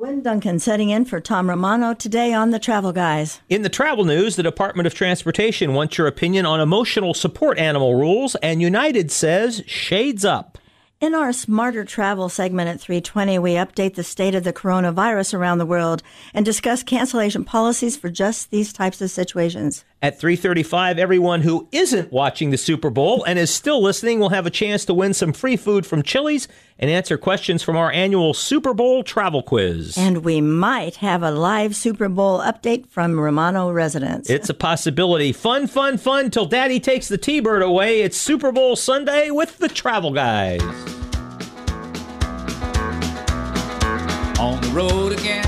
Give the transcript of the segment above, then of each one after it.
Gwen Duncan setting in for Tom Romano today on The Travel Guys. In the travel news, the Department of Transportation wants your opinion on emotional support animal rules, and United says shades up. In our Smarter Travel segment at 3:20, we update the state of the coronavirus around the world and discuss cancellation policies for just these types of situations. At 3:35, everyone who isn't watching the Super Bowl and is still listening will have a chance to win some free food from Chili's and answer questions from our annual Super Bowl travel quiz. And we might have a live Super Bowl update from Romano residents. It's a possibility. Fun, fun, fun till Daddy takes the T-Bird away. It's Super Bowl Sunday with the Travel Guys. On the road again.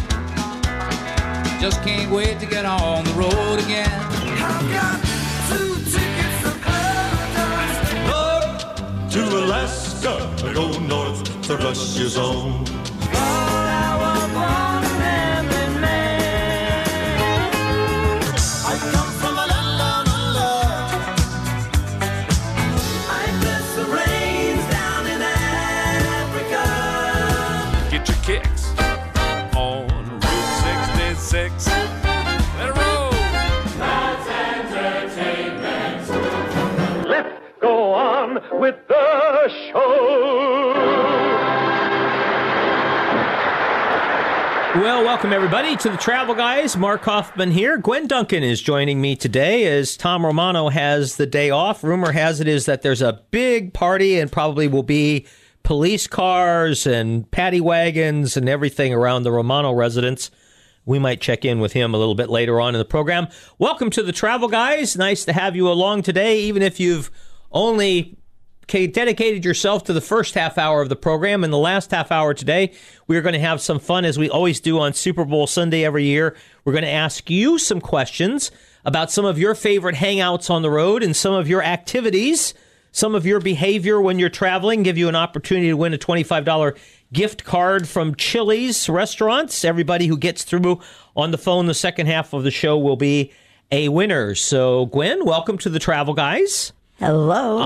Just can't wait to get on the road again. I've got 2 tickets to paradise. North to Alaska, I go north to Russia's zone. I come from a land of love. I bless the rains down in Africa. Get your kicks on Route 66. Let it roll. That's entertainment. Let's go on with the show. Well, welcome everybody to the Travel Guys. Mark Hoffman here. Gwen Duncan is joining me today as Tom Romano has the day off. Rumor has it is that there's a big party and probably will be police cars and paddy wagons and everything around the Romano residence. We might check in with him a little bit later on in the program. Welcome to the Travel Guys. Nice to have you along today, even if you've only dedicated yourself to the first half hour of the program. In the last half hour today, we're going to have some fun, as we always do on Super Bowl Sunday every year. We're going to ask you some questions about some of your favorite hangouts on the road and some of your activities, some of your behavior when you're traveling, give you an opportunity to win a $25 gift card from Chili's restaurants. Everybody who gets through on the phone the second half of the show will be a winner. So, Gwen, welcome to the Travel Guys. Hello.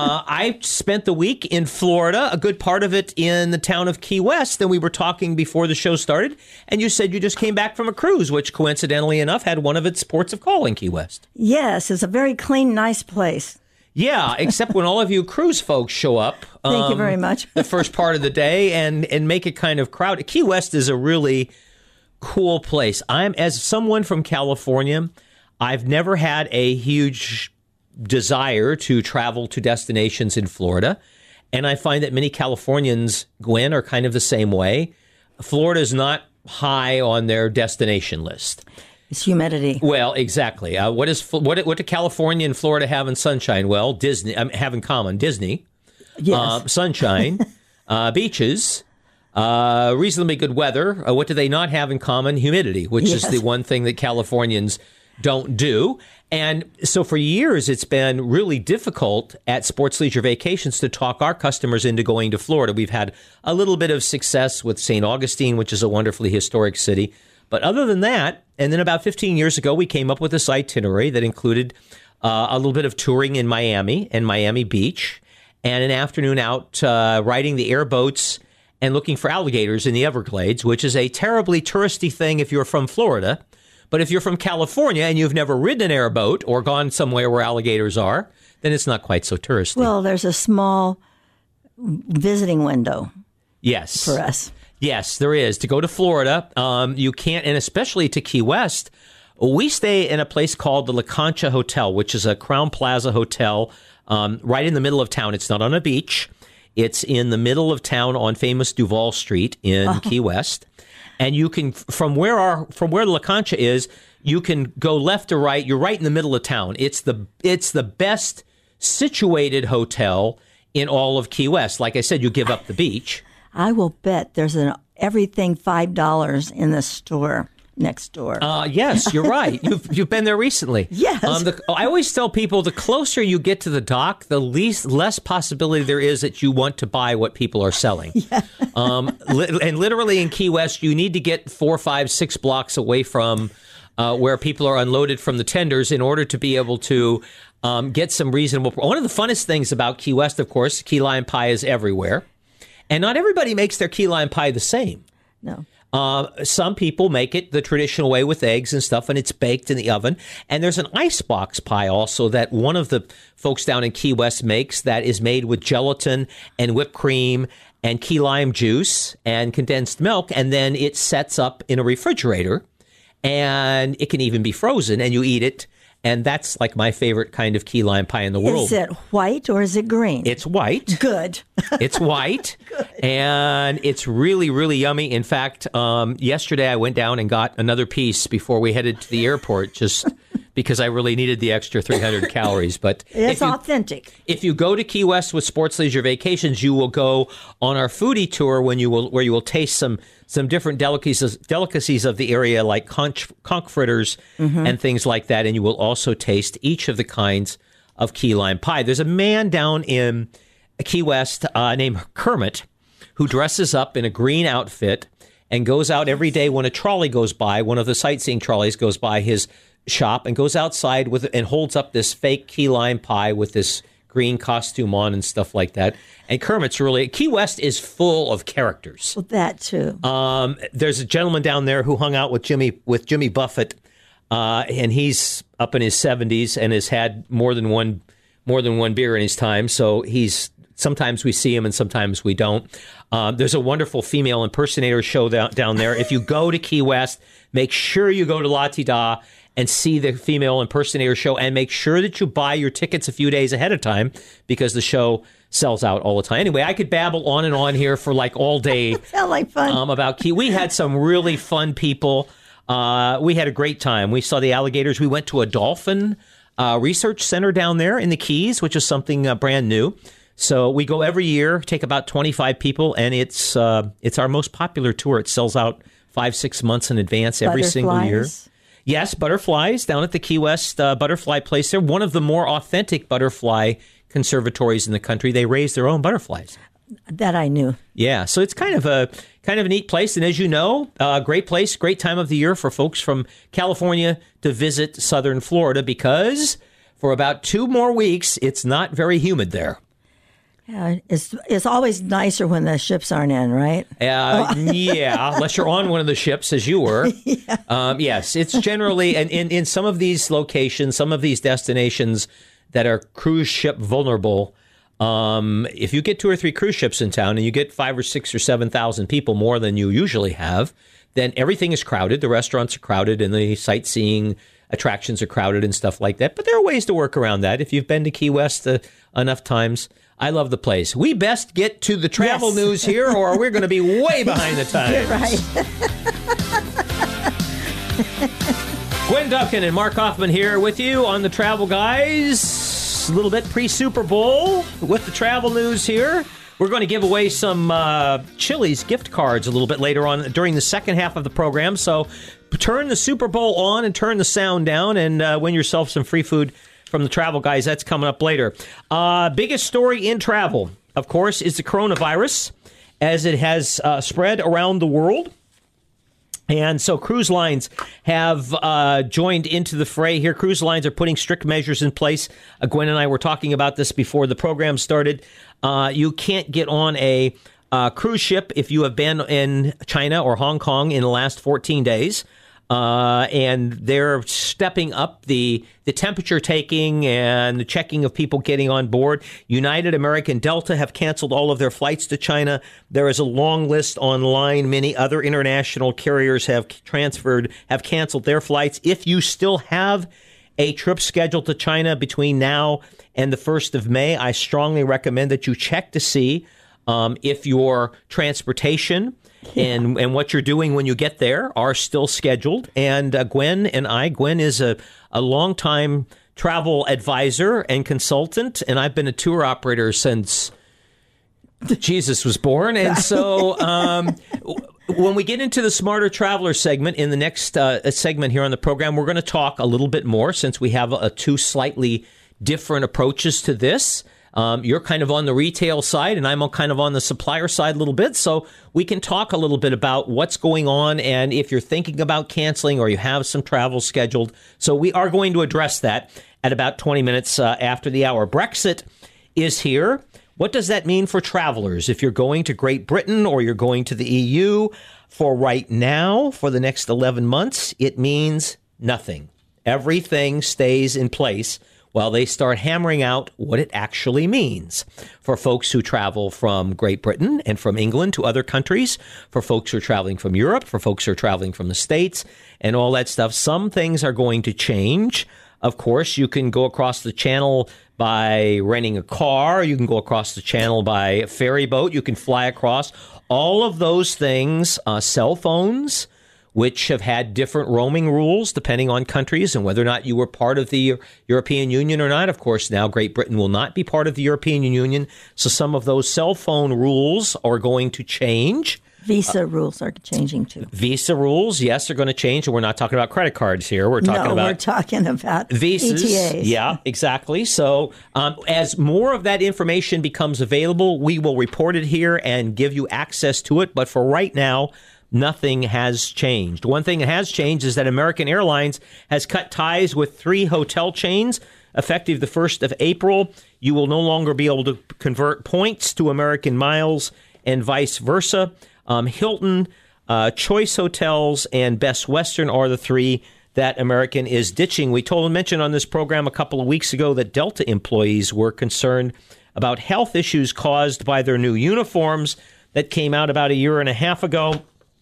I spent the week in Florida, a good part of it in the town of Key West. And we were talking before the show started, and you said you just came back from a cruise, which coincidentally enough had one of its ports of call in Key West. Yes, it's a very clean, nice place. Yeah, except when all of you cruise folks show up. Thank you very much. The first part of the day and make it kind of crowded. Key West is a really cool place. As someone from California, I've never had a huge desire to travel to destinations in Florida. And I find that many Californians, Gwen, are kind of the same way. Florida is not high on their destination list. It's humidity. Well, exactly. What do California and Florida have in sunshine? Well, Disney have in common. Disney, Yes. sunshine, beaches, reasonably good weather. What do they not have in common? Humidity, which is Yes. the one thing that Californians don't do. And so for years, it's been really difficult at Sports Leisure Vacations to talk our customers into going to Florida. We've had a little bit of success with St. Augustine, which is a wonderfully historic city. But other than that, and then about 15 years ago, we came up with this itinerary that included a little bit of touring in Miami and Miami Beach, and an afternoon out riding the airboats and looking for alligators in the Everglades, which is a terribly touristy thing if you're from Florida. But if you're from California and you've never ridden an airboat or gone somewhere where alligators are, then it's not quite so touristy. Well, there's a small visiting window Yes. for us. Yes, there is. To go to Florida, you can't, and especially to Key West, we stay in a place called the La Concha Hotel, which is a Crowne Plaza hotel right in the middle of town. It's not on a beach. It's in the middle of town on famous Duval Street in Key West. And you can, from where La Concha is, you can go left or right. You're right in the middle of town. It's the best situated hotel in all of Key West. Like I said, you give up the beach. I will bet there's an everything $5 in the store next door. Yes, you're right. You've been there recently. Yes. I always tell people the closer you get to the dock, the less possibility there is that you want to buy what people are selling. Yeah. And literally in Key West, you need to get 4, 5, 6 blocks away from where people are unloaded from the tenders in order to be able to get some reasonable. One of the funnest things about Key West, of course, key lime pie is everywhere. And not everybody makes their key lime pie the same. No. Some people make it the traditional way with eggs and stuff, and it's baked in the oven. And there's an icebox pie also that one of the folks down in Key West makes that is made with gelatin and whipped cream and key lime juice and condensed milk, and then it sets up in a refrigerator, and it can even be frozen, and you eat it. And that's like my favorite kind of key lime pie in the world. Is it white or is it green? It's white. Good. It's white. And it's really, really yummy. In fact, yesterday I went down and got another piece before we headed to the airport, just because I really needed the extra 300 calories. But It's authentic. If you go to Key West with Sports Leisure Vacations, you will go on our foodie tour where you will taste some different delicacies of the area, like conch fritters and things like that. And you will also taste each of the kinds of key lime pie. There's a man down in Key West named Kermit who dresses up in a green outfit and goes out every day when a trolley goes by, one of the sightseeing trolleys goes by his shop, and goes outside and holds up this fake key lime pie with this green costume on and stuff like that. And Kermit's Key West is full of characters. Well, that too. There's a gentleman down there who hung out with Jimmy Buffett, and he's up in his 70s and has had more than one beer in his time. So sometimes we see him and sometimes we don't. There's a wonderful female impersonator show down there. If you go to Key West, make sure you go to La Tida and see the female impersonator show, and make sure that you buy your tickets a few days ahead of time because the show sells out all the time. Anyway, I could babble on and on here for like all day. Sound like fun. About Key. We had some really fun people. We had a great time. We saw the alligators. We went to a dolphin research center down there in the Keys, which is something brand new. So we go every year, take about 25 people, and it's our most popular tour. It sells out 5-6 months in advance every single year. Yes, butterflies down at the Key West Butterfly Place. They're one of the more authentic butterfly conservatories in the country. They raise their own butterflies. That I knew. Yeah, so it's kind of a neat place, and as you know, great place, great time of the year for folks from California to visit southern Florida, because for about 2 more weeks, it's not very humid there. Yeah, it's always nicer when the ships aren't in, right? Yeah, unless you're on one of the ships, as you were. Yeah. Yes, it's generally, and in some of these locations, some of these destinations that are cruise ship vulnerable, if you get 2 or 3 cruise ships in town and you get 5 or 6 or 7,000 people more than you usually have, then everything is crowded. The restaurants are crowded and the sightseeing attractions are crowded and stuff like that. But there are ways to work around that. If you've been to Key West enough times, I love the place. We best get to the travel news here, or we're going to be way behind the times. You're right. Gwen Duncan and Mark Hoffman here with you on the Travel Guys. A little bit pre-Super Bowl with the travel news here. We're going to give away some Chili's gift cards a little bit later on during the second half of the program. So turn the Super Bowl on and turn the sound down and win yourself some free food from the Travel Guys. That's coming up later. Biggest story in travel, of course, is the coronavirus as it has spread around the world. And so cruise lines have joined into the fray here. Cruise lines are putting strict measures in place. Gwen and I were talking about this before the program started. You can't get on a cruise ship if you have been in China or Hong Kong in the last 14 days. And they're stepping up the temperature taking and the checking of people getting on board. United, American, Delta have canceled all of their flights to China. There is a long list online. Many other international carriers have canceled their flights. If you still have a trip scheduled to China between now and the 1st of May, I strongly recommend that you check to see if your transportation and what you're doing when you get there are still scheduled. And Gwen is a longtime travel advisor and consultant, and I've been a tour operator since Jesus was born. And so when we get into the Smarter Traveler segment in the next segment here on the program, we're going to talk a little bit more, since we have 2 slightly different approaches to this. You're kind of on the retail side, and I'm kind of on the supplier side a little bit. So we can talk a little bit about what's going on, and if you're thinking about canceling or you have some travel scheduled. So we are going to address that at about 20 minutes after the hour. Brexit is here. What does that mean for travelers? If you're going to Great Britain or you're going to the EU, For right now, for the next 11 months, it means nothing. Everything stays in place while they start hammering out what it actually means for folks who travel from Great Britain and from England to other countries, for folks who are traveling from Europe, for folks who are traveling from the States, and all that stuff. Some things are going to change. Of course, you can go across the channel by renting a car. You can go across the channel by a ferry boat. You can fly across. All of those things, cell phones, which have had different roaming rules depending on countries and whether or not you were part of the European Union or not. Of course, now Great Britain will not be part of the European Union, so some of those cell phone rules are going to change. Visa rules are changing too. Visa rules, yes, are going to change. And we're not talking about credit cards here. We're talking we're talking about visas. ETAs. Yeah, exactly. So as more of that information becomes available, we will report it here and give you access to it. But for right now, nothing has changed. One thing that has changed is that American Airlines has cut ties with 3 hotel chains. Effective the 1st of April, you will no longer be able to convert points to American miles and vice versa. Hilton, Choice Hotels, and Best Western are the 3 that American is ditching. We mentioned on this program a couple of weeks ago that Delta employees were concerned about health issues caused by their new uniforms that came out about a year and a half ago.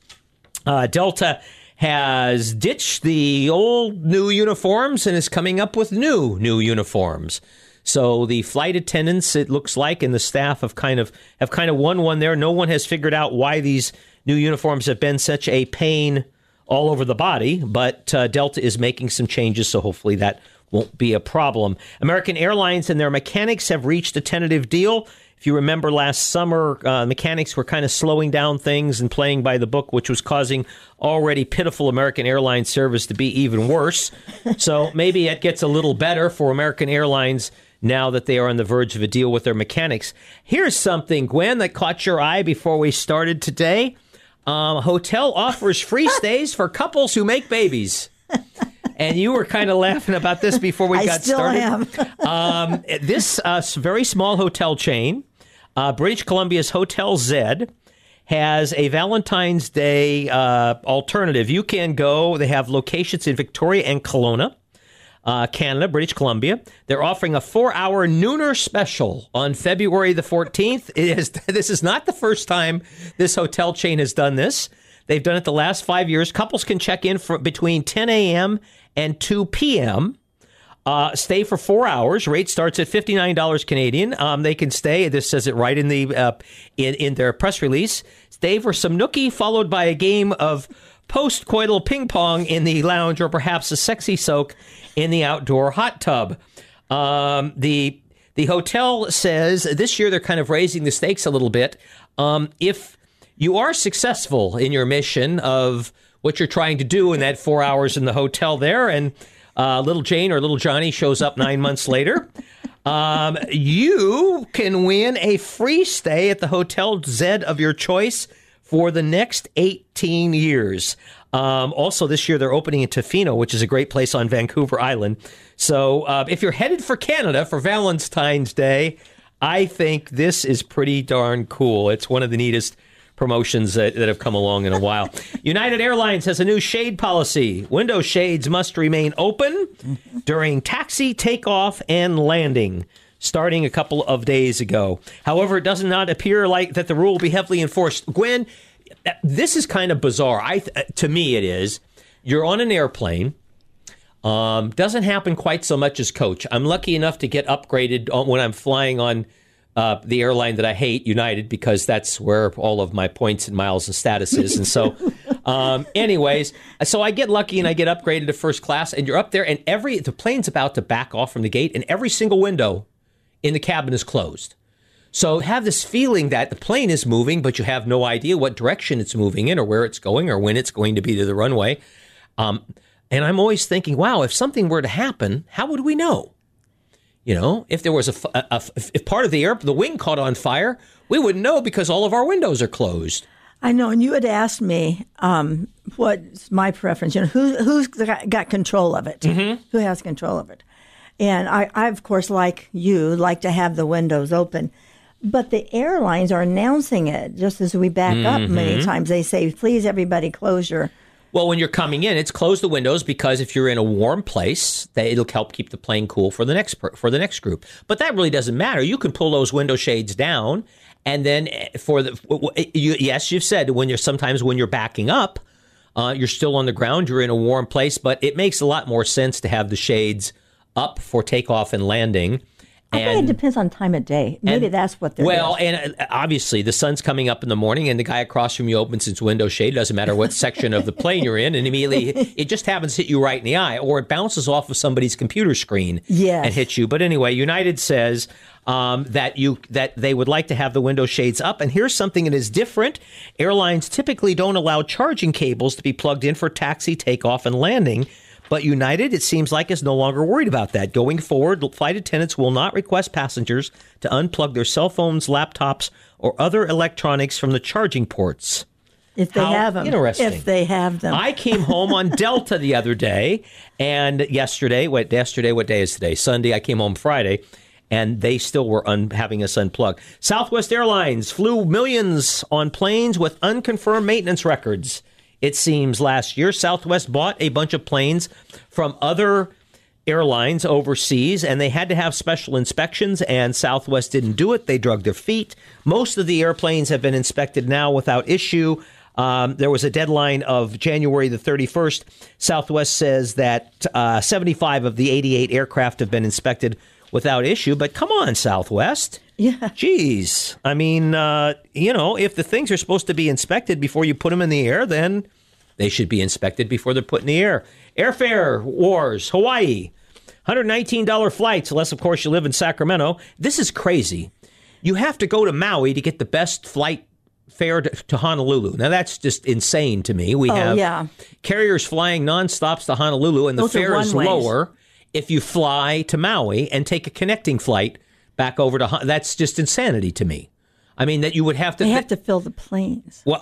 Delta has ditched the old new uniforms and is coming up with new uniforms. So the flight attendants, it looks like, and the staff have kind of won one there. No one has figured out why these new uniforms have been such a pain all over the body, but Delta is making some changes, so hopefully that won't be a problem. American Airlines and their mechanics have reached a tentative deal. If you remember last summer, mechanics were kind of slowing down things and playing by the book, which was causing already pitiful American Airlines service to be even worse. So maybe it gets a little better for American Airlines now that they are on the verge of a deal with their mechanics. Here's something, Gwen, that caught your eye before we started today. Hotel offers free stays for couples who make babies. And you were kind of laughing about this before we got started. I still am. This very small hotel chain, British Columbia's Hotel Z, has a Valentine's Day alternative. You can go. They have locations in Victoria and Kelowna, Canada, British Columbia. They're offering a 4-hour nooner special on February the 14th. This is not the first time this hotel chain has done this. They've done it the last 5 years. Couples can check in for between 10 a.m. and 2 p.m. Stay for 4 hours. Rate starts at $59 Canadian. They can stay. This says it right in the in their press release. Stay for some nookie, followed by a game of post-coital ping pong in the lounge, or perhaps a sexy soak in the outdoor hot tub. The hotel says this year they're kind of raising the stakes a little bit. If you are successful in your mission of what you're trying to do in that 4 hours in the hotel there, and little Jane or little Johnny shows up 9 months later, you can win a free stay at the Hotel Z of your choice for the next 18 years. Also, this year, they're opening in Tofino, which is a great place on Vancouver Island. So if you're headed for Canada for Valentine's Day, I think this is pretty darn cool. It's one of the neatest promotions that have come along in a while. United Airlines has a new shade policy. Window shades must remain open during taxi, takeoff, and landing, starting a couple of days ago. However, it does not appear like that the rule will be heavily enforced. Gwen, this is kind of bizarre. To me, it is. You're on an airplane. Doesn't happen quite so much as coach. I'm lucky enough to get upgraded when I'm flying on the airline that I hate, United, because that's where all of my points and miles and status is. And so, anyways, so I get lucky and I get upgraded to first class, and you're up there, and the plane's about to back off from the gate, and every single window in the cabin is closed. So have this feeling that the plane is moving, but you have no idea what direction it's moving in or where it's going or when it's going to be to the runway. And I'm always thinking, wow, if something were to happen, how would we know? You know, if there was if part of the wing caught on fire, we wouldn't know because all of our windows are closed. I know, and you had asked me what's my preference. You know, who's got control of it? Mm-hmm. Who has control of it? And I, of course, like you, like to have the windows open. But the airlines are announcing it just as we back up many times. They say, please, everybody, close your... Well, when you're coming in, it's close the windows because if you're in a warm place, it'll help keep the plane cool for the next group. But that really doesn't matter. You can pull those window shades down, and then yes, you've said when you're backing up, you're still on the ground, you're in a warm place, but it makes a lot more sense to have the shades up for takeoff and landing. I think it depends on time of day. Maybe that's what they're Well, and obviously the sun's coming up in the morning and the guy across from you opens his window shade. Doesn't matter what section of the plane you're in. And immediately it just happens to hit you right in the eye, or it bounces off of somebody's computer screen and hits you. But anyway, United says that they would like to have the window shades up. And here's something that is different. Airlines typically don't allow charging cables to be plugged in for taxi, takeoff, and landing. But United, it seems like, is no longer worried about that. Going forward, flight attendants will not request passengers to unplug their cell phones, laptops, or other electronics from the charging ports. If they have them. Interesting. If they have them. I came home on Delta the other day, and yesterday, what day is today? Sunday. I came home Friday, and they still were having us unplug. Southwest Airlines flew millions on planes with unconfirmed maintenance records. It seems last year, Southwest bought a bunch of planes from other airlines overseas, and they had to have special inspections, and Southwest didn't do it. They drug their feet. Most of the airplanes have been inspected now without issue. There was a deadline of January the 31st. Southwest says that 75 of the 88 aircraft have been inspected without issue. But come on, Southwest. Yeah. Geez. I mean, if the things are supposed to be inspected before you put them in the air, then they should be inspected before they're put in the air. Airfare wars, Hawaii. $119 flights, unless, of course, you live in Sacramento. This is crazy. You have to go to Maui to get the best flight fare to Honolulu. Now, that's just insane to me. We have carriers flying nonstops to Honolulu, and the fare is lower if you fly to Maui and take a connecting flight back over to that's just insanity to me. I mean, that you would have to... They have to fill the planes. Well,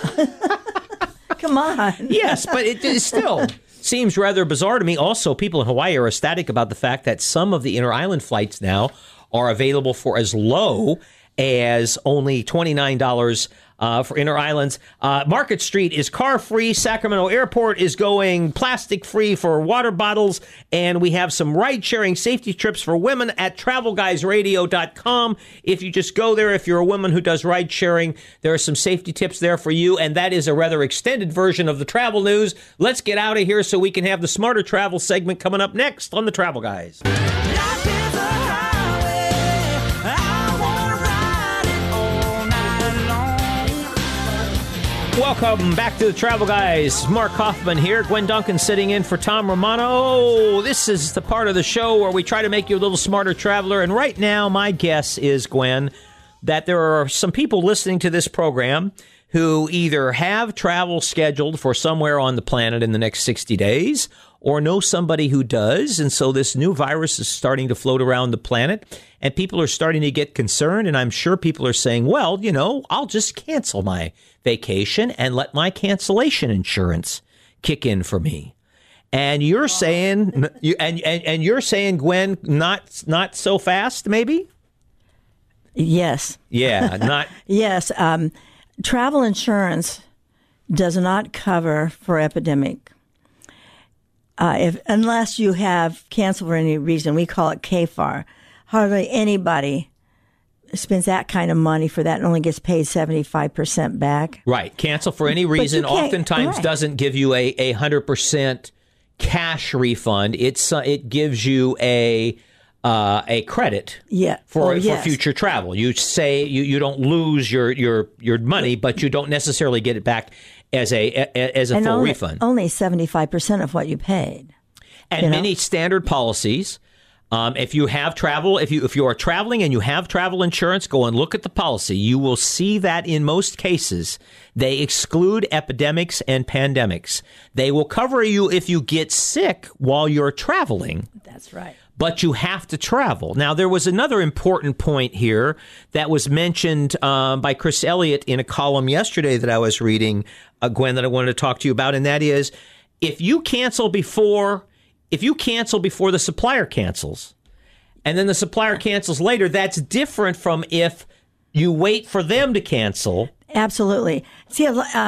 come on. Yes, but it still seems rather bizarre to me. Also, people in Hawaii are ecstatic about the fact that some of the inter-island flights now are available for as low as only $29 for inter-islands. Market Street is car-free. Sacramento Airport is going plastic-free for water bottles. And we have some ride-sharing safety trips for women at TravelGuysRadio.com. If you just go there, if you're a woman who does ride-sharing, there are some safety tips there for you. And that is a rather extended version of the travel news. Let's get out of here so we can have the Smarter Travel segment coming up next on the Travel Guys. Life is a highway. I wanna ride it all night long. Welcome back to the Travel Guys. Mark Hoffman here. Gwen Duncan sitting in for Tom Romano. This is the part of the show where we try to make you a little smarter traveler. And right now, my guess is, Gwen, that there are some people listening to this program who either have travel scheduled for somewhere on the planet in the next 60 days or know somebody who does. And so this new virus is starting to float around the planet and people are starting to get concerned. And I'm sure people are saying, well, I'll just cancel my vacation and let my cancellation insurance kick in for me. And you're saying, you're saying, Gwen, not so fast, maybe? Yes. Yeah, not. Yes. Travel insurance does not cover for epidemic. Unless you have canceled for any reason, we call it KFAR. Hardly anybody spends that kind of money for that and only gets paid 75% back. Right. Cancel for any reason oftentimes doesn't give you a 100% cash refund. It gives you a credit for future travel. You say you don't lose your money, but you don't necessarily get it back as a full refund. Only 75% of what you paid. And many standard policies. If you have travel, if you are traveling and you have travel insurance, go and look at the policy. You will see that in most cases, they exclude epidemics and pandemics. They will cover you if you get sick while you're traveling. That's right. But you have to travel. Now, there was another important point here that was mentioned by Chris Elliott in a column yesterday that I was reading, Gwen, that I wanted to talk to you about, and that is if you cancel before the supplier cancels, and then the supplier cancels later, that's different from if You wait for them to cancel. Absolutely. See,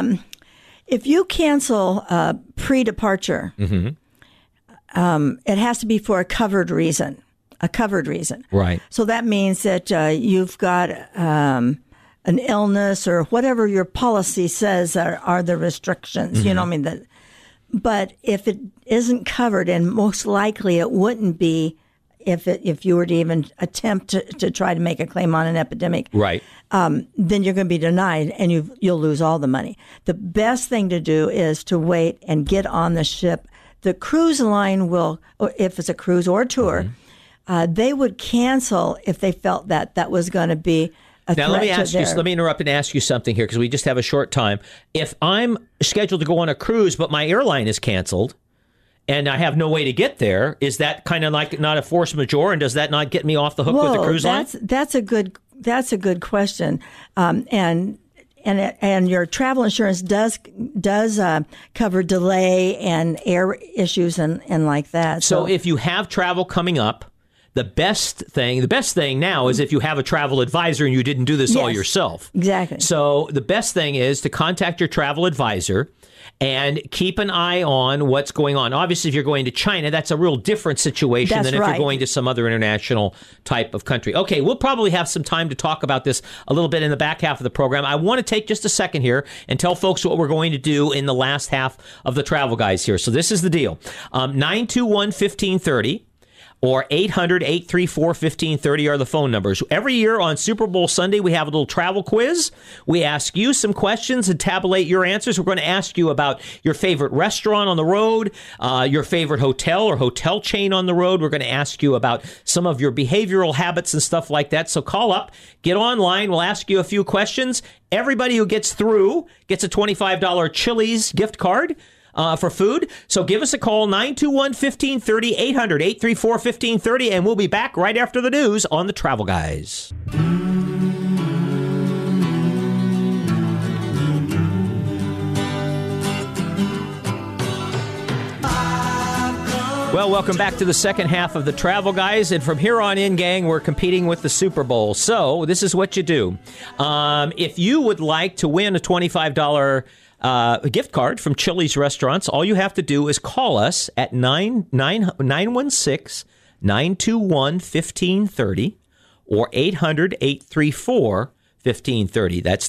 if you cancel pre-departure, it has to be for a covered reason. A covered reason. Right. So that means that you've got an illness or whatever your policy says are the restrictions. You know what I mean? But if it isn't covered, and most likely it wouldn't be if you were to even attempt to try to make a claim on an epidemic, right? Then you're going to be denied, and you'll lose all the money. The best thing to do is to wait and get on the ship. The cruise line will, or if it's a cruise or a tour, they would cancel if they felt that was going to be a now, threat let me interrupt and ask you something here, because we just have a short time. If I'm scheduled to go on a cruise, but my airline is canceled, and I have no way to get there, is that kind of like not a force majeure, and does that not get me off the hook with the cruise line? That's a good question, and your travel insurance does cover delay and air issues and like that. So if you have travel coming up, the best thing now is if you have a travel advisor and you didn't do this all yourself. Exactly. So the best thing is to contact your travel advisor and keep an eye on what's going on. Obviously, if you're going to China, that's a real different situation than if you're going to some other international type of country. Okay, we'll probably have some time to talk about this a little bit in the back half of the program. I want to take just a second here and tell folks what we're going to do in the last half of the Travel Guys here. So this is the deal. 921-1530. Or 800-834-1530 are the phone numbers. Every year on Super Bowl Sunday, we have a little travel quiz. We ask you some questions and tabulate your answers. We're going to ask you about your favorite restaurant on the road, your favorite hotel or hotel chain on the road. We're going to ask you about some of your behavioral habits and stuff like that. So call up, get online. We'll ask you a few questions. Everybody who gets through gets a $25 Chili's gift card for food. So give us a call, 921-1530, 800-834-1530, and we'll be back right after the news on the Travel Guys. Well, welcome back to the second half of the Travel Guys, and from here on in, gang, we're competing with the Super Bowl. So this is what you do. If you would like to win a $25 a gift card from Chili's Restaurants, all you have to do is call us at 916-921-1530 or 800-834-1530. That's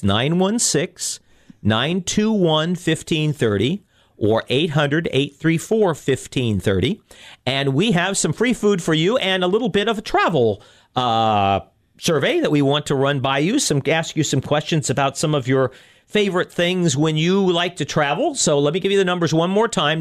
916-921-1530 or 800-834-1530. And we have some free food for you and a little bit of a travel survey that we want to run by you. Ask you some questions about some of your favorite things when you like to travel. So let me give you the numbers one more time.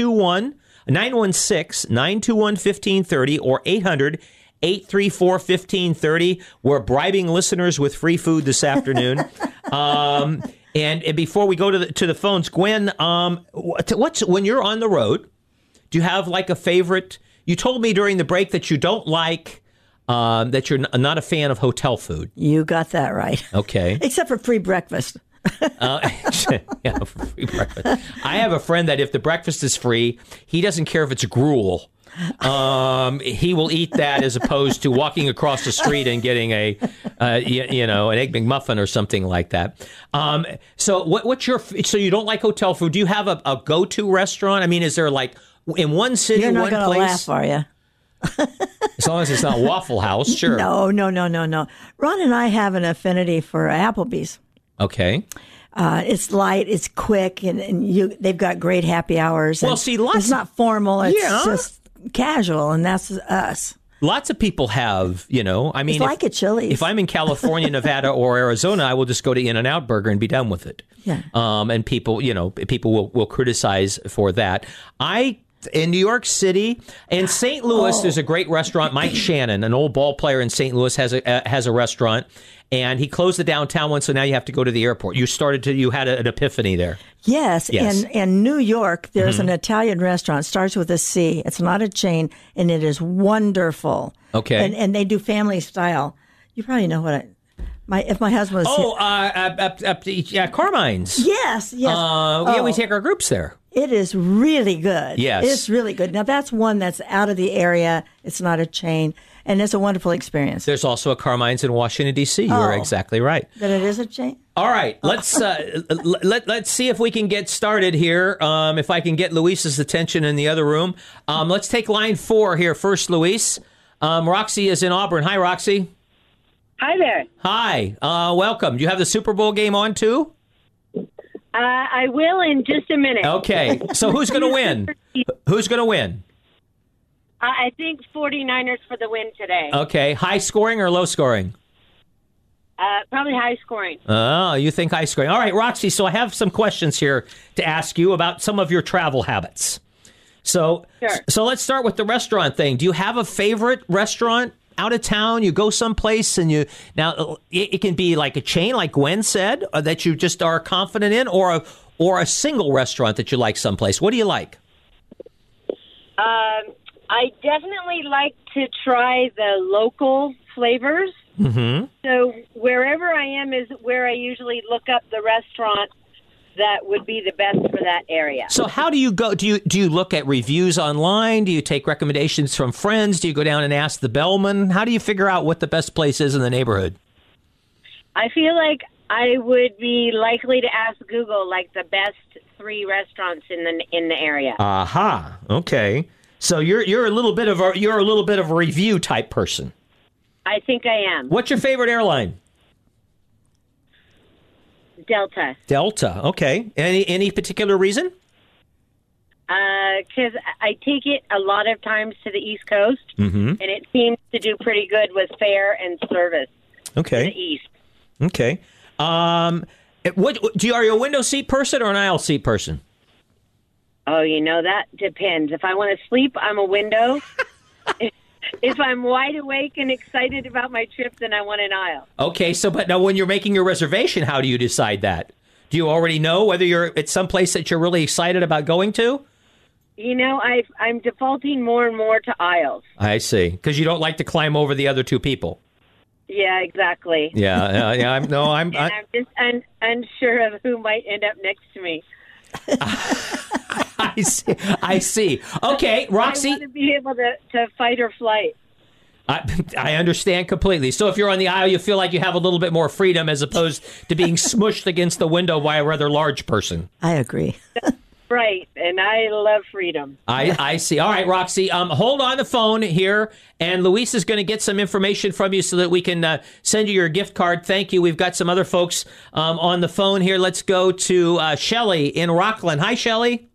916-921-1530 or 800-834-1530. We're bribing listeners with free food this afternoon. And before we go to the phones, Gwen, when you're on the road, do you have like a favorite? You told me during the break that you don't like that you're not a fan of hotel food. You got that right. Okay. Except for free breakfast. Yeah, free breakfast. I have a friend that if the breakfast is free, he doesn't care if it's gruel. He will eat that as opposed to walking across the street and getting an Egg McMuffin or something like that. So so you don't like hotel food? Do you have a go-to restaurant? I mean, is there like in one city, You're not one place? You're not going to laugh, are you? As long as it's not Waffle House, sure. No. Ron and I have an affinity for Applebee's. Okay. It's light, it's quick, and they've got great happy hours. Well, see, it's not formal, it's just casual, and that's us. Lots of people have, it's like a Chili's. If I'm in California, Nevada, or Arizona, I will just go to In-N-Out Burger and be done with it. Yeah. And people will criticize for that. In New York City, in St. Louis, there's a great restaurant. Mike Shannon, an old ball player in St. Louis, has a restaurant, and he closed the downtown one. So now you have to go to the airport. You had an epiphany there. Yes. In New York, there's an Italian restaurant. It starts with a C. It's not a chain, and it is wonderful. Okay, and they do family style. You probably know what if my husband was Carmine's. Yes. Yeah, we take our groups there. It is really good. Yes. It's really good. Now, that's one that's out of the area. It's not a chain. and it's a wonderful experience. There's also a Carmine's in Washington, D.C. You're exactly right. But it is a chain. All right, let's let's see if we can get started here. If I can get Luis's attention in the other room. Let's take line 4 here first, Luis. Roxy is in Auburn. Hi, Roxy. Hi there. Hi, welcome. Do you have the Super Bowl game on too? I will in just a minute. Okay, so who's going to win? Who's going to win? I think 49ers for the win today. Okay, high scoring or low scoring? Probably high scoring. Oh, you think high scoring. All right, Roxy, so I have some questions here to ask you about some of your travel habits. So, Sure. So let's start with the restaurant thing. Do you have a favorite restaurant out of town? You go someplace and it can be like a chain, like Gwen said, that you just are confident in, or a single restaurant that you like someplace. What do you like? I definitely like to try the local flavors. Mm-hmm. So wherever I am is where I usually look up the restaurant that would be the best for that area. So how do you go? Do you look at reviews online? Do you take recommendations from friends? Do you go down and ask the bellman? How do you figure out what the best place is in the neighborhood? I feel like I would be likely to ask Google like the best 3 restaurants in the area. Aha. Okay. So you're a little bit of a review type person. I think I am. What's your favorite airline? Delta. Delta. Okay. Any particular reason? Because I take it a lot of times to the East Coast, and it seems to do pretty good with fare and service to Okay. the East. Okay. Are you a window seat person or an aisle seat person? Oh, that depends. If I want to sleep, I'm a window. If I'm wide awake and excited about my trip, then I want an aisle. Okay. But now when you're making your reservation, how do you decide that? Do you already know whether you're at some place that you're really excited about going to? I'm defaulting more and more to aisles. I see. Because you don't like to climb over the other 2 people. Yeah, exactly. Yeah. I'm just unsure of who might end up next to me. I see. Okay, Roxy. I want to be able to fight or flight. I understand completely. So if you're on the aisle, you feel like you have a little bit more freedom as opposed to being smushed against the window by a rather large person. I agree. Right, and I love freedom. I see. All right, Roxy, hold on the phone here, and Luis is going to get some information from you so that we can send you your gift card. Thank you. We've got some other folks on the phone here. Let's go to Shelley in Rockland. Hi, Shelley.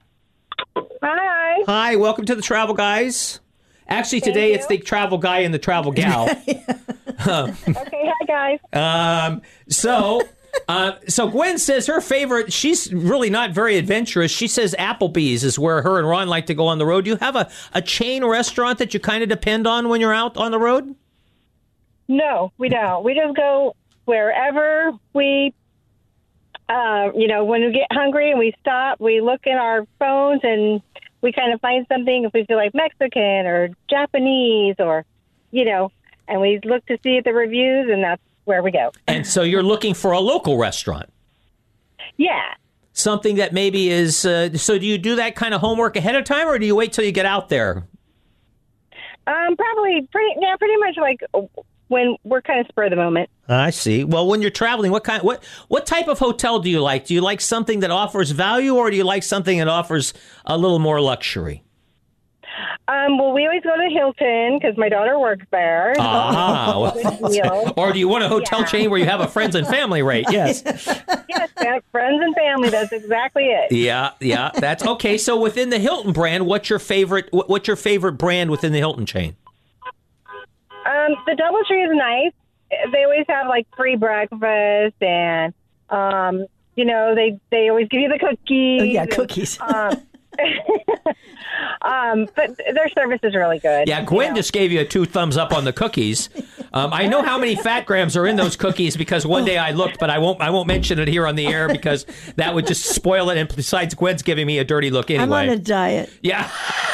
Hi. Hi, welcome to the Travel Guys. Actually, today it's the Travel Guy and the Travel Gal. Okay, hi guys. So Gwen says her favorite, she's really not very adventurous. She says Applebee's is where her and Ron like to go on the road. Do you have a chain restaurant that you kind of depend on when you're out on the road? No, we don't. We just go wherever we, when we get hungry and we stop, we look in our phones and we kind of find something if we feel like Mexican or Japanese or, and we look to see the reviews and that's where we go. And so you're looking for a local restaurant? Yeah. Something that maybe is, so do you do that kind of homework ahead of time or do you wait till you get out there? Probably pretty much like when we're kind of spur of the moment. I see. Well, when you're traveling, what type of hotel do you like? Do you like something that offers value or do you like something that offers a little more luxury? Well, we always go to Hilton because my daughter works there. Or do you want a hotel chain where you have a friends and family rate? Yes. Yes, friends and family. That's exactly it. Yeah. That's okay. So within the Hilton brand, what's your favorite brand within the Hilton chain? The DoubleTree is nice. They always have like free breakfast and they always give you the cookies. Oh, yeah, cookies. But their service is really good. Yeah, Gwen just gave you a 2 thumbs up on the cookies. I know how many fat grams are in those cookies because one day I looked, but I won't mention it here on the air because that would just spoil it. And besides, Gwen's giving me a dirty look anyway. I'm on a diet. Yeah.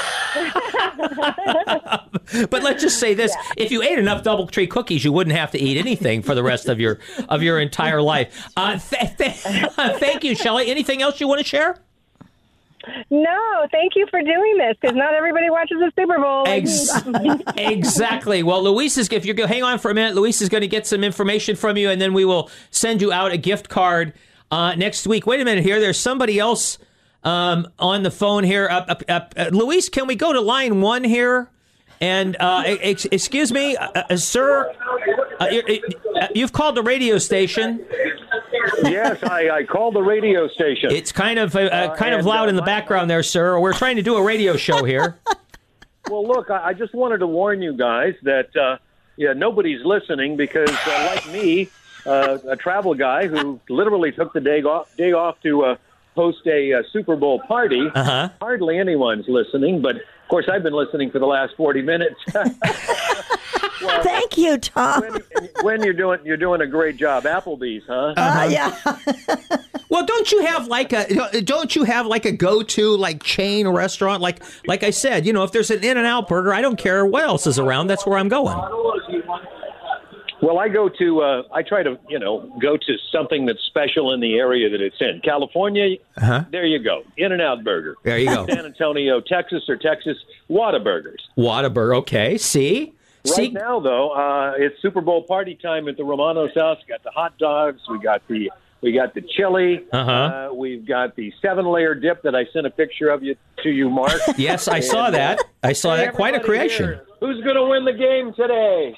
But let's just say this: if you ate enough DoubleTree cookies, you wouldn't have to eat anything for the rest of your entire life. Thank you, Shelley. Anything else you want to share? No, thank you for doing this, because not everybody watches the Super Bowl. Exactly. Well, Luis is, if you go, hang on for a minute, Luis is going to get some information from you, and then we will send you out a gift card next week. Wait a minute here. There's somebody else on the phone here. Luis, can we go to line 1 here? And excuse me, sir, you've called the radio station. Yes, I called the radio station. It's kind of loud in the background there, sir. We're trying to do a radio show here. Well, look, I just wanted to warn you guys that nobody's listening because, like me, a travel guy who literally took the day off to host a Super Bowl party. Hardly anyone's listening, but of course I've been listening for the last 40 minutes. Well, thank you, Tom. When you're doing a great job. Applebee's, huh? Yeah. Well, don't you have like a go-to like chain restaurant? Like I said, if there's an In-N-Out Burger, I don't care what else is around. That's where I'm going. Well, I try to, go to something that's special in the area that it's in. California, there you go. In-N-Out Burger. There you go. San Antonio, Texas, Whataburgers. Whataburger, okay. See? Right now, though, it's Super Bowl party time at the Romano's house. We got the hot dogs. We got the chili. We've got the 7-layer dip that I sent a picture of to you, Mark. Yes, I saw that. I saw that. Quite a creation. Here. Who's going to win the game today?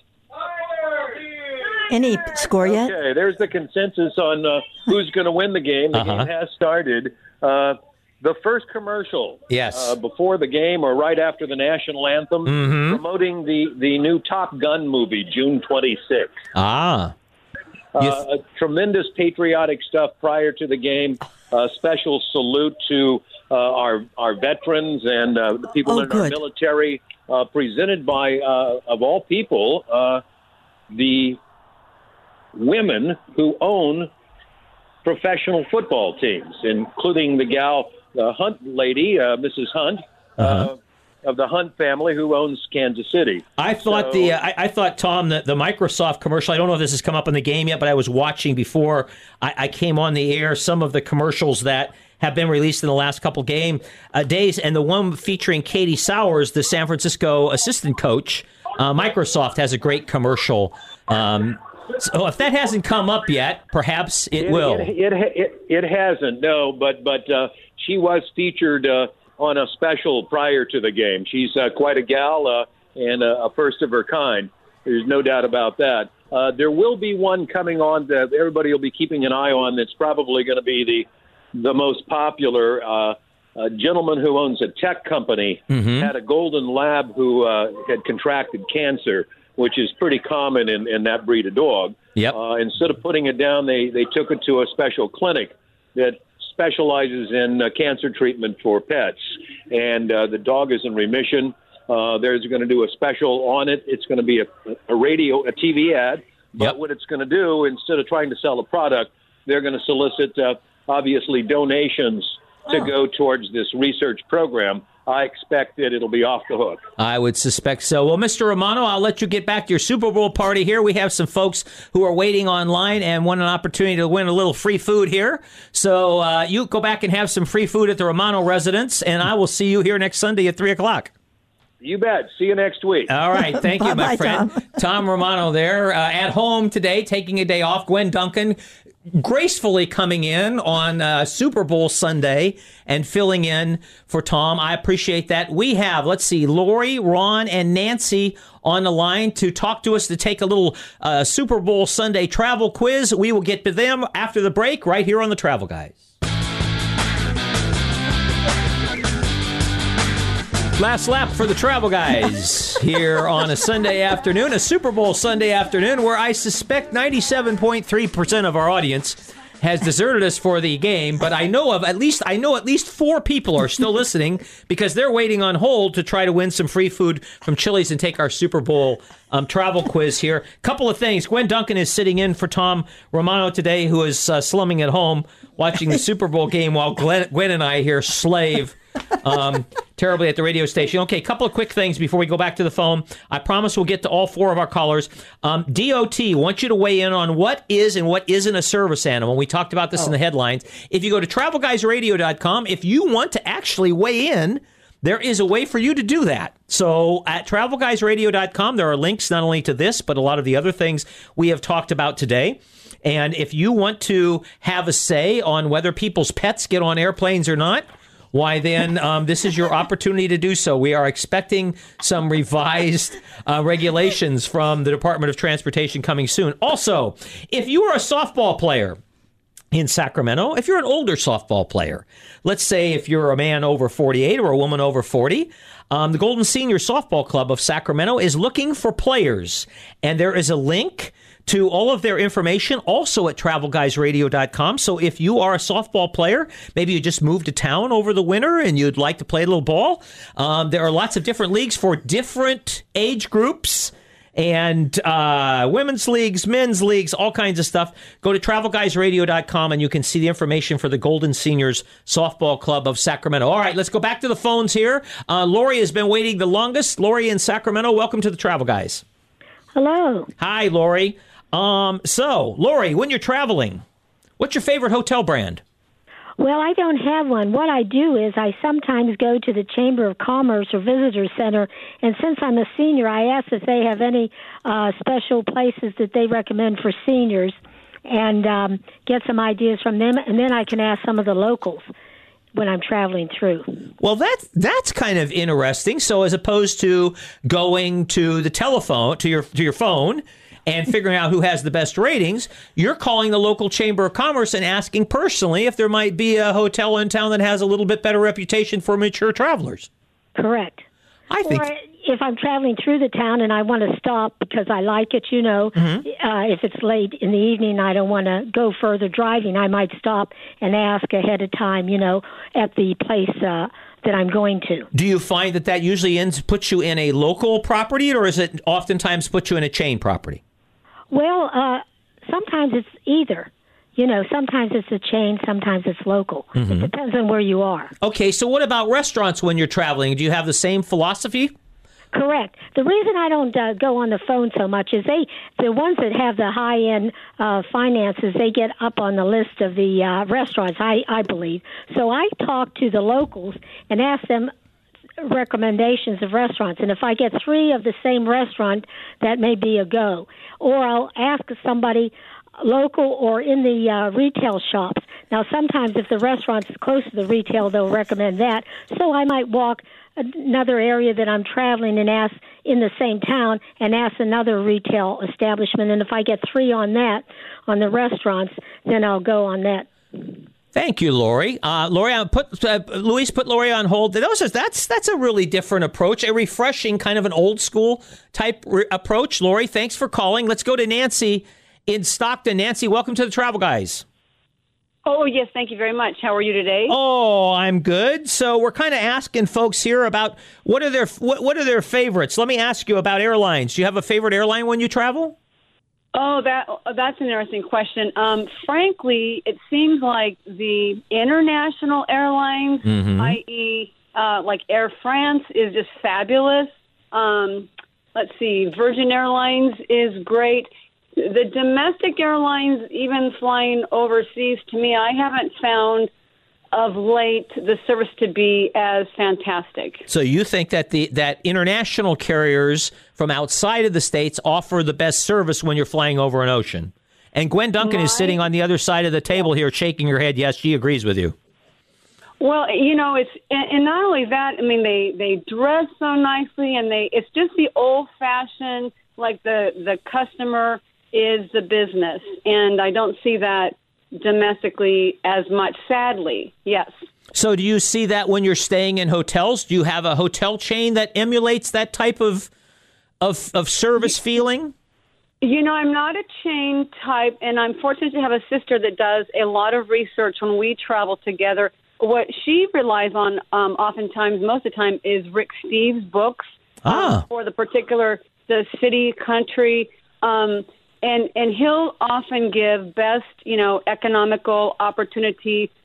Any score yet? Okay, there's the consensus on who's going to win the game. The game has started. The first commercial before the game or right after the national anthem promoting the new Top Gun movie, June 26th. Tremendous patriotic stuff prior to the game. Special salute to our veterans and the people in our military, presented by, of all people, the women who own professional football teams, including the gal, the Hunt lady, Mrs. Hunt, of the Hunt family, who owns Kansas City. I thought I thought, Tom, the Microsoft commercial, I don't know if this has come up in the game yet, but I was watching before I came on the air some of the commercials that have been released in the last couple days, and the one featuring Katie Sowers, the San Francisco assistant coach. Microsoft has a great commercial. So if that hasn't come up yet, perhaps it will. It hasn't, no, but she was featured on a special prior to the game. She's quite a gal and a first of her kind. There's no doubt about that. There will be one coming on that everybody will be keeping an eye on. That's probably going to be the most popular. A gentleman who owns a tech company had a golden lab who had contracted cancer, which is pretty common in that breed of dog. Yep. Instead of putting it down, they took it to a special clinic that specializes in cancer treatment for pets. And the dog is in remission. They're going to do a special on it. It's going to be a TV ad. But what it's going to do, instead of trying to sell a product, they're going to solicit, obviously, donations to go towards this research program. I expect that it'll be off the hook. I would suspect so. Well, Mr. Romano, I'll let you get back to your Super Bowl party here. We have some folks who are waiting online and want an opportunity to win a little free food here. So you go back and have some free food at the Romano residence, and I will see you here next Sunday at 3 o'clock. You bet. See you next week. All right. Thank you, my friend. Tom Romano there at home today, taking a day off. Gwen Duncan gracefully coming in on Super Bowl Sunday and filling in for Tom. I appreciate that. We have, let's see, Lori, Ron, and Nancy on the line to talk to us, to take a little Super Bowl Sunday travel quiz. We will get to them after the break right here on the Travel Guys. Last lap for the Travel Guys here on a Sunday afternoon, a Super Bowl Sunday afternoon, where I suspect 97.3% of our audience has deserted us for the game, but I know at least 4 people are still listening because they're waiting on hold to try to win some free food from Chili's and take our Super Bowl travel quiz here. Couple of things. Gwen Duncan is sitting in for Tom Romano today, who is slumming at home watching the Super Bowl game while Gwen and I here slave terribly at the radio station. Okay, a couple of quick things before we go back to the phone. I promise we'll get to all 4 of our callers. DOT want you to weigh in on what is and what isn't a service animal. We talked about this in the headlines. If you go to TravelGuysRadio.com, if you want to actually weigh in, there is a way for you to do that. So at TravelGuysRadio.com, there are links not only to this, but a lot of the other things we have talked about today. And if you want to have a say on whether people's pets get on airplanes or not, why then this is your opportunity to do so. We are expecting some revised regulations from the Department of Transportation coming soon. Also, if you are a softball player in Sacramento, if you're an older softball player, let's say if you're a man over 48 or a woman over 40, the Golden Senior Softball Club of Sacramento is looking for players. And there is a link to all of their information also at TravelGuysRadio.com. So if you are a softball player, maybe you just moved to town over the winter and you'd like to play a little ball, there are lots of different leagues for different age groups. And women's leagues, men's leagues, all kinds of stuff. Go to TravelGuysRadio.com and you can see the information for the Golden Seniors Softball Club of Sacramento. All right, let's go back to the phones here. Lori has been waiting the longest. Lori in Sacramento, welcome to the Travel Guys. Hello. Hi, Lori. So, Lori, when you're traveling, what's your favorite hotel brand? Well, I don't have one. What I do is I sometimes go to the Chamber of Commerce or Visitor Center, and since I'm a senior, I ask if they have any special places that they recommend for seniors and get some ideas from them, and then I can ask some of the locals when I'm traveling through. Well, that's kind of interesting. So as opposed to going to the telephone, to your phone, and figuring out who has the best ratings, you're calling the local Chamber of Commerce and asking personally if there might be a hotel in town that has a little bit better reputation for mature travelers. Correct. I think. Or if I'm traveling through the town and I want to stop because I like it, if it's late in the evening, I don't want to go further driving, I might stop and ask ahead of time, at the place that I'm going to. Do you find that usually puts you in a local property, or is it oftentimes put you in a chain property? Well, sometimes it's either. Sometimes it's a chain, sometimes it's local. It depends on where you are. Okay, so what about restaurants when you're traveling? Do you have the same philosophy? Correct. The reason I don't go on the phone so much is the ones that have the high-end finances, they get up on the list of the restaurants, I believe. So I talk to the locals and ask them recommendations of restaurants, and if I get 3 of the same restaurant, that may be a go. Or I'll ask somebody local or in the retail shops. Now, sometimes if the restaurant's close to the retail, they'll recommend that. So I might walk another area that I'm traveling and ask in the same town and ask another retail establishment. And if I get 3 on that, on the restaurants, then I'll go on that. Thank you, Lori. Lori, Luis put Lori on hold. That's a really different approach, a refreshing kind of an old school type approach. Lori, thanks for calling. Let's go to Nancy in Stockton. Nancy, welcome to the Travel Guys. Oh, yes, thank you very much. How are you today? Oh, I'm good. So we're kind of asking folks here about what are their favorites. Let me ask you about airlines. Do you have a favorite airline when you travel? Oh, that's an interesting question. Frankly, it seems like the international airlines, i.e., like Air France, is just fabulous. Let's see, Virgin Airlines is great. The domestic airlines, even flying overseas, to me, I haven't found of late the service to be as fantastic. So you think that that international carriers from outside of the States offer the best service when you're flying over an ocean? And Gwen Duncan is sitting on the other side of the table here shaking her head. Yes, she agrees with you. Well, it's and not only that, I mean, they dress so nicely, and it's just the old-fashioned, like the customer is the business, and I don't see that domestically as much, sadly. Yes. So do you see that when you're staying in hotels? Do you have a hotel chain that emulates that type of service feeling? I'm not a chain type, and I'm fortunate to have a sister that does a lot of research when we travel together. What she relies on oftentimes, most of the time, is Rick Steves' books for the city, country, and he'll often give best, economical opportunity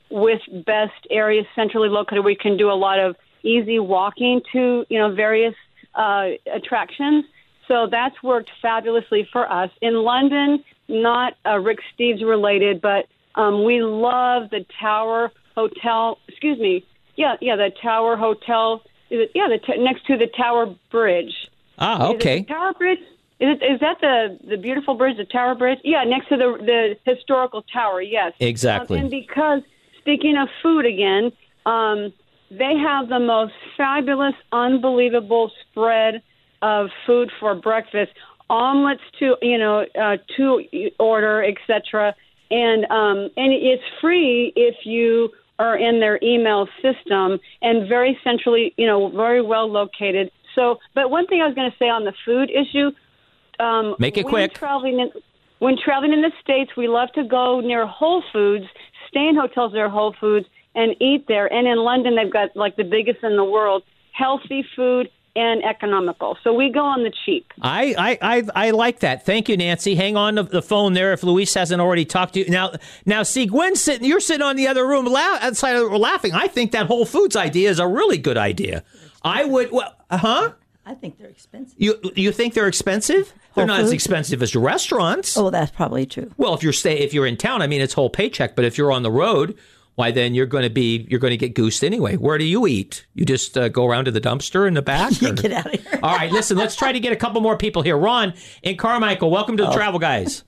with best areas centrally located. We can do a lot of easy walking to, various attractions. So that's worked fabulously for us. In London, not Rick Steves related, but we love the Tower Hotel. Excuse me. The Tower Hotel. Next to the Tower Bridge. Ah, okay. Is it the Tower Bridge? Is that the beautiful bridge, the Tower Bridge? Yeah, next to the historical tower, yes. Exactly. And because, speaking of food again, they have the most fabulous, unbelievable spread of food for breakfast, omelets to order, etc. And it's free if you are in their email system and very centrally, very well located. So, but one thing I was going to say on the food issue. Make it quick. When traveling in the States, we love to go near Whole Foods, stay in hotels near Whole Foods, and eat there. And in London, they've got like the biggest in the world, healthy food and economical. So we go on the cheap. I like that. Thank you, Nancy. Hang on to the phone there if Luis hasn't already talked to you. Now, see, Gwen's you're sitting on the other room outside laughing. I think that Whole Foods idea is a really good idea. I would, I think they're expensive. You think they're expensive? They're not as expensive as restaurants. Oh, that's probably true. Well, if you're in town, I mean, it's whole paycheck. But if you're on the road, why then you're going to get goosed anyway. Where do you eat? You just go around to the dumpster in the back? You get out of here. All right, listen. Let's try to get a couple more people here. Ron in Carmichael, welcome to the Travel Guys.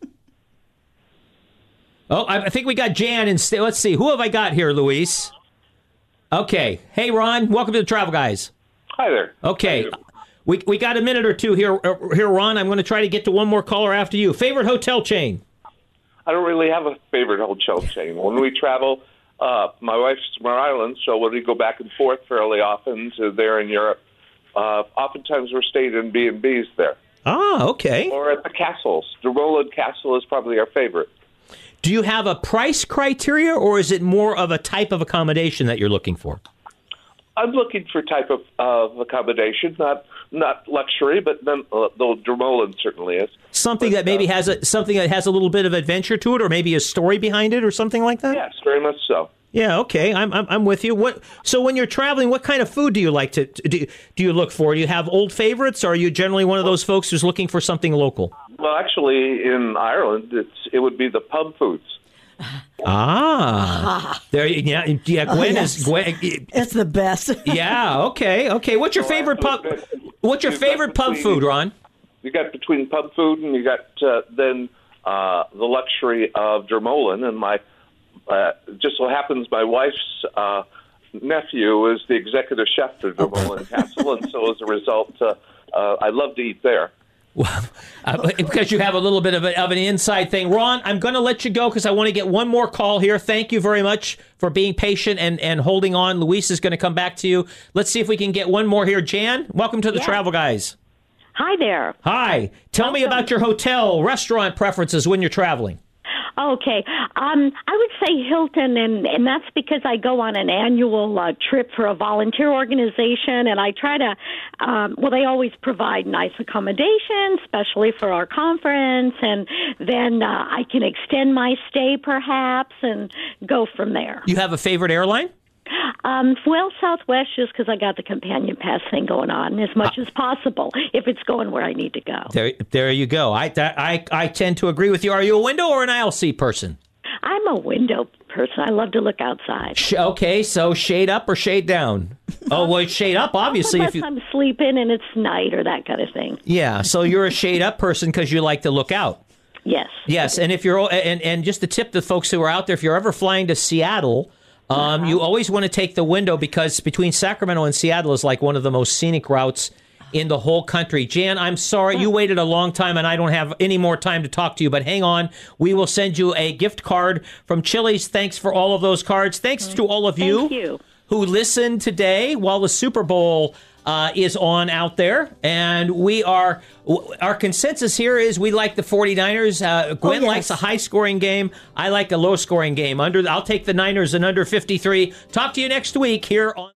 Oh, I think we got Jan instead. Let's see. Who have I got here, Luis? Okay. Hey, Ron. Welcome to the Travel Guys. Hi there. Okay. We got a minute or two here, Ron. I'm going to try to get to one more caller after you. Favorite hotel chain? I don't really have a favorite hotel chain. When we travel, my wife's from Ireland, so when we go back and forth fairly often to there in Europe, oftentimes we're staying in B&Bs there. Ah, okay. Or at the castles. The Roland Castle is probably our favorite. Do you have a price criteria, or is it more of a type of accommodation that you're looking for? I'm looking for type of accommodation, not luxury, but then though Dromoland certainly is. Something that maybe has a little bit of adventure to it, or maybe a story behind it, or something like that. Yes, very much so. Yeah, okay, I'm with you. So when you're traveling, what kind of food do you like to do you look for? Do you have old favorites, or are you generally one of those folks who's looking for something local? Well, actually, in Ireland, it would be the pub foods. There, yeah, Gwen is Gwen. It's the best. Yeah, okay. What's your favorite pub? What's your favorite pub food, Ron? You got between pub food and you got then the luxury of Dromoland, and my just so happens my wife's nephew is the executive chef for Dromoland Castle, and so as a result, I love to eat there. Well, because you have a little bit of an inside thing. Ron, I'm going to let you go because I want to get one more call here. Thank you very much for being patient and holding on. Luis is going to come back to you. Let's see if we can get one more here. Jan, welcome to the Travel Guys. Hi there. Hi. Tell me about your hotel, restaurant preferences when you're traveling. Okay. I would say Hilton, and that's because I go on an annual trip for a volunteer organization, and I try to, they always provide nice accommodations, especially for our conference, and then I can extend my stay perhaps and go from there. You have a favorite airline? Well, Southwest, just because I got the companion pass thing going on as much as possible, if it's going where I need to go. There you go. I tend to agree with you. Are you a window or an aisle seat person? I'm a window person. I love to look outside. Okay, so shade up or shade down? Oh, well, shade up, obviously. Unless I'm sleeping and it's night or that kind of thing. Yeah, so you're a shade up person because you like to look out. Yes. Yes, and if you're and just to tip the folks who are out there, if you're ever flying to Seattle, you always want to take the window because between Sacramento and Seattle is like one of the most scenic routes in the whole country. Jan, I'm sorry. You waited a long time, and I don't have any more time to talk to you, but hang on. We will send you a gift card from Chili's. Thanks for all of those cards. Thanks to all of you who listened today while the Super Bowl is on out there. And our consensus here is we like the 49ers. Gwen likes a high-scoring game. I like a low-scoring game. I'll take the Niners and under 53. Talk to you next week here on